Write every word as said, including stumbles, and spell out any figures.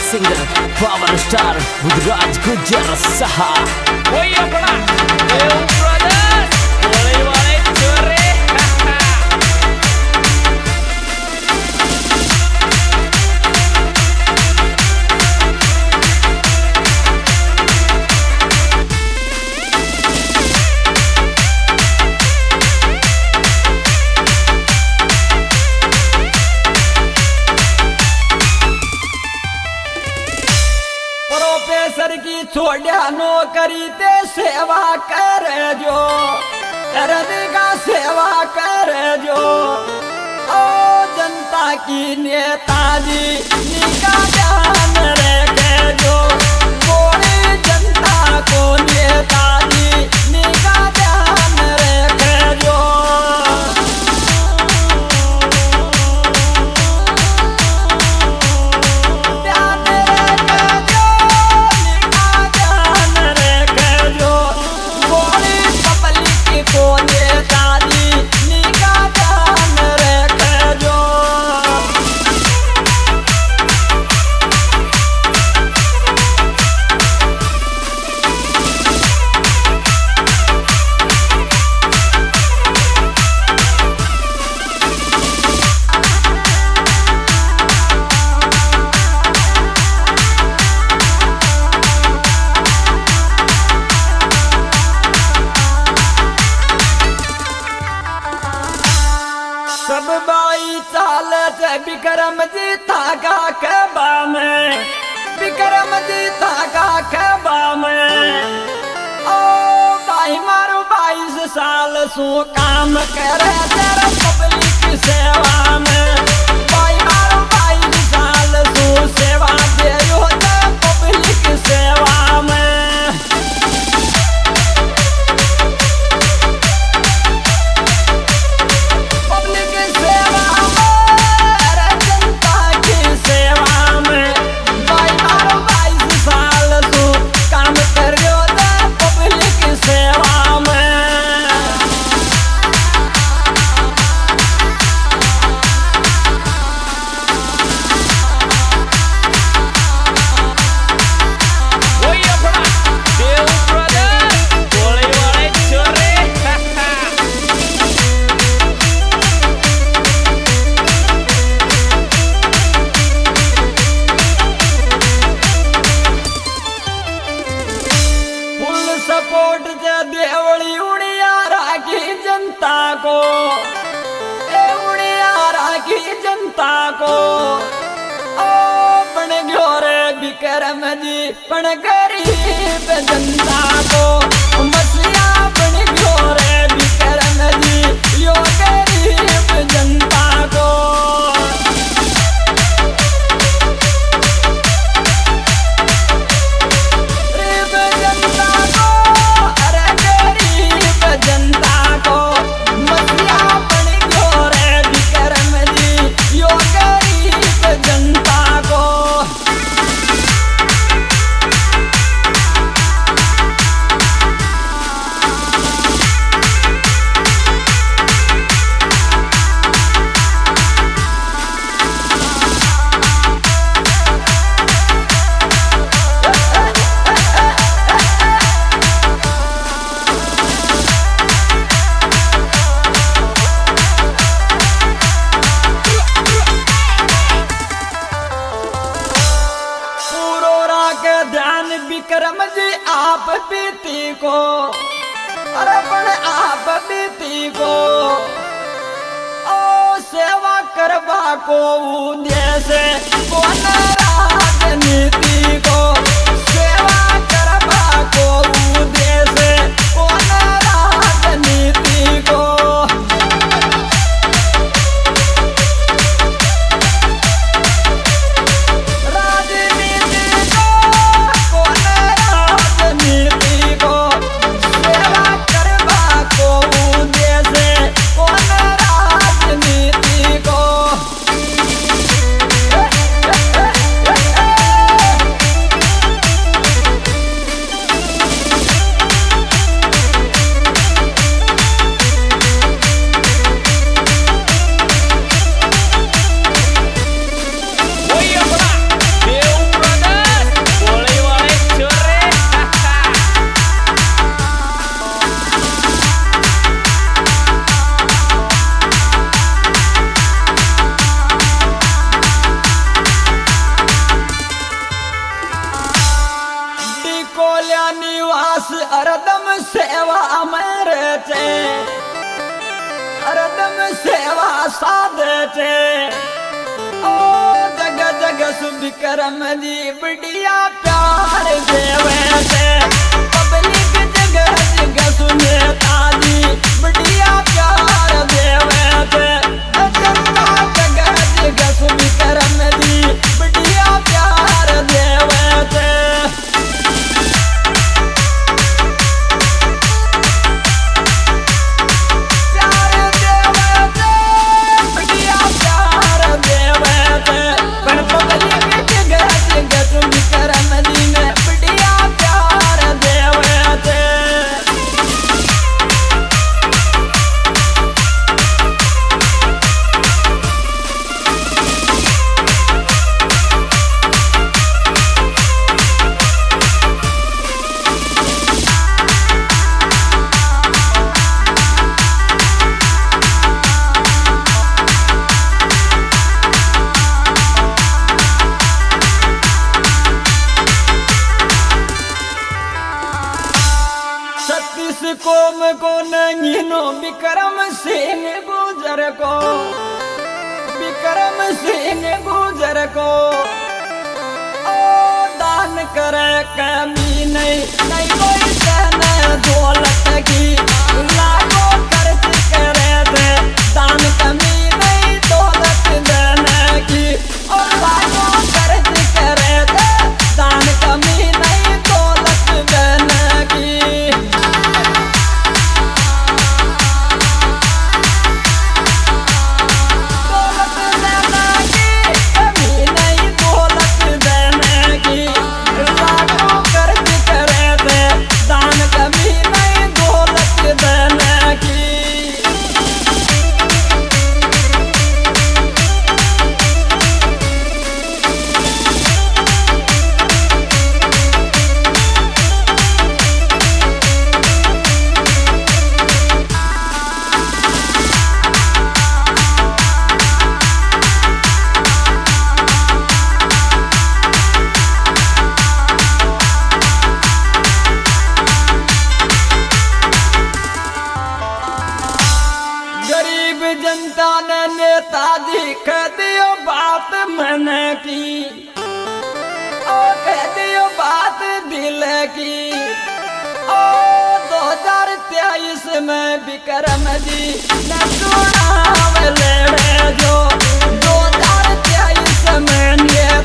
singer power star Budhraj गुजर सहा वही अपना देव ब्रदर्स बोले वाले चोरे प्रोफेसर की छोड़िया नौकरी ते सेवा कर जो हृदय का सेवा कर जो ओ जनता की नेताजी निका ध्यान रखे जो बोले जनता को नेताजी निका ध्यान रखे जो सब बाई चाल विक्रम जी थाका खबा में विक्रम जी थाका खबा में ओ भाई मारो बाईस साल सो काम करे तेरा पब्लिक सेवा में भाई मारो बाईस साल सो सेवा दे यो पब्लिक सेवा में सपोर्ट जे देवली उड़िया राखी जनता को ए उड़िया राखी जनता को ओ पण गयो रे विक्रम जी पण गरीब जनता को मसलिया पण गयो रे विक्रम जी यो गरीब जनता को जनता को मसिया बन गयो रे विक्रम जी यो गरीब जनता को ध्यान विक्रम जी आप बीती को अरे पण आप बीती को ओ सेवा करवा को उद्देश्य कौन राजनीति को सेवा करवा को उद्देश्य कौन राजनीति को को अरदम सेवा मेरे चे अरदम सेवा साधे चे ओ जग जग सुबिकरम जी बढ़िया प्यार देवे चे पब्लिक जग जग सुने ताजी बढ़िया प्यार देवे चे जनता जग जग सुबिकरम जी बढ़िया प्यार देवे चे कोम को नंगिनो विक्रम सिंह गुजर को विक्रम सिंह गुजर को ओ दान करे कमी नहीं नहीं कोई कहने दौलत की लाखों खर्च करे दे दान कमी नहीं दौलत देने की और लाखों खर्च करे दे दान कमी नहीं दौलत देने की जनता ने नेताजी कह दियो बात मैंने की ओ कह दियो बात दिल की ओ दो हजार तेईस में विक्रम जी ने चुनाव लड़े जो दो हजार तेईस में